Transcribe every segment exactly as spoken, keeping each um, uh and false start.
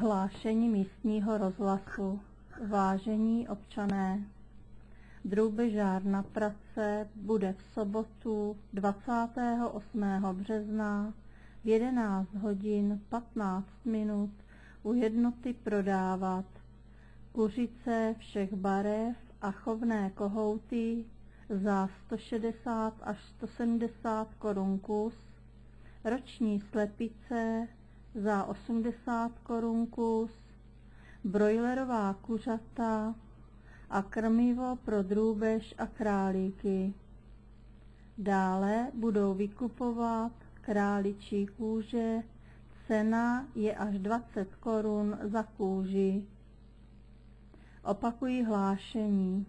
Hlášení místního rozhlasu. Vážení občané, drůbežár na Pratce bude v sobotu dvacátého osmého března v jedenáct hodin patnáct minut u jednoty prodávat kuřice všech barev a chovné kohouty za sto šedesát až sto sedmdesát korun kus, roční slepice za osmdesát korun kus, brojlerová kuřata a krmivo pro drůbež a králíky. Dále budou vykupovat králičí kůže, cena je až dvacet korun za kůži. Opakuji hlášení.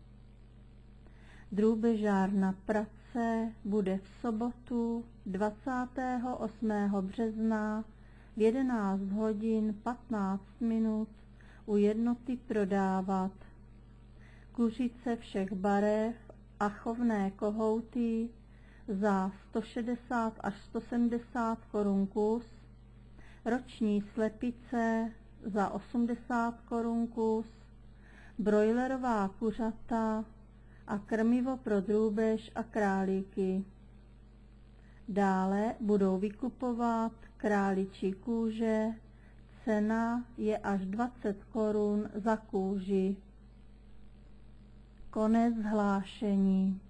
Drůbežár na Pratce bude v sobotu dvacátého osmého března v jedenáct hodin patnáct minut u jednoty prodávat kuřice všech barev a chovné kohouty za sto šedesát až sto sedmdesát korun kus, roční slepice za osmdesát korun kus, brojlerová kuřata a krmivo pro drůbež a králíky. Dále budou vykupovat králičí kůže, cena je až dvacet korun za kůži. Konec hlášení.